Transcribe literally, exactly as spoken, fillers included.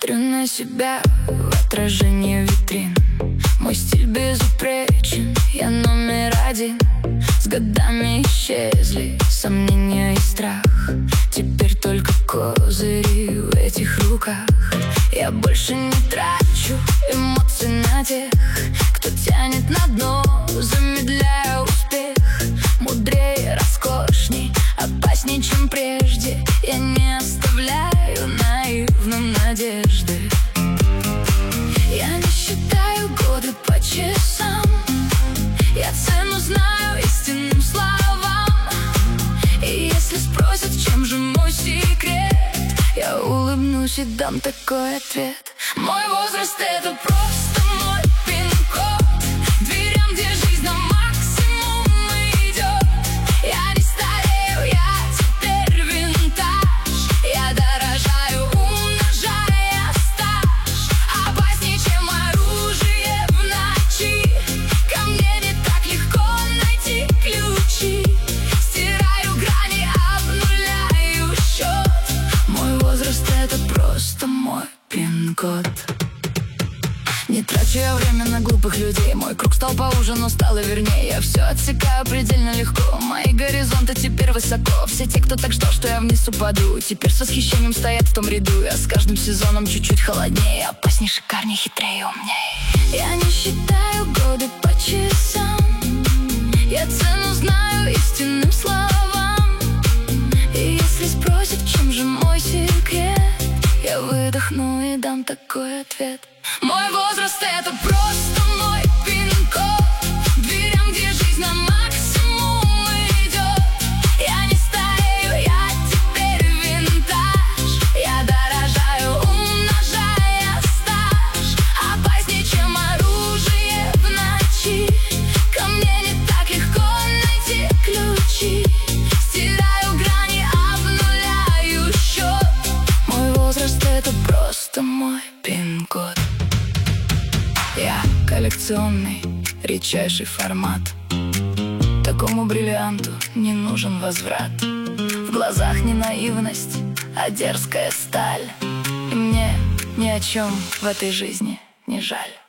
Смотрю на себя в отражении витрин. Мой стиль безупречен, я номер один. С годами исчезли сомнения и страх. Теперь только козыри в этих руках. Я больше не трачу эмоций на тех, кто тянет на дно, замедляя успех. Мудрее, роскошней, опасней, чем прежде. Я не оставляю наивным надежды. Я не считаю годы по часам. Я цену знаю истинным словам. И если спросят, в чем же мой секрет, я улыбнусь и дам такой ответ: мой возраст — это просто мой пин-код. Дверям, где жизнь на максимум идет. Я не старею, я теперь винтаж. Я дорожаю, умножая стаж. Опаснее, чем оружие в ночи. Ко мне не так легко найти ключи. Стираю грани, обнуляю счет. Мой возраст — это просто мой пин-код. Не трачу я время на глупых людей. Мой круг стал поуже, но стало вернее. Я все отсекаю предельно легко. Мои горизонты теперь высоко. Все те, кто так ждал, что я вниз упаду, теперь с восхищением стоят в том ряду. Я с каждым сезоном чуть-чуть холоднее, опасней, шикарней, хитрее, умнее. Я не считаю годы по часам. Я цену знаю истинным словам. И если спросят, в чем же мой секрет, я выдохну и дам такой ответ: мой возраст — это просто мой пин-код. Дверям, где жизнь на максимум идет. Я не старею, я теперь винтаж. Я дорожаю, умножая стаж. Опаснее, чем оружие в ночи. Ко мне не так легко найти ключи. Стираю грани, обнуляю счет. Мой возраст — это просто мой пин-код. Я коллекционный, редчайший формат. Такому бриллианту не нужен возврат. В глазах не наивность, а дерзкая сталь. И мне ни о чем в этой жизни не жаль.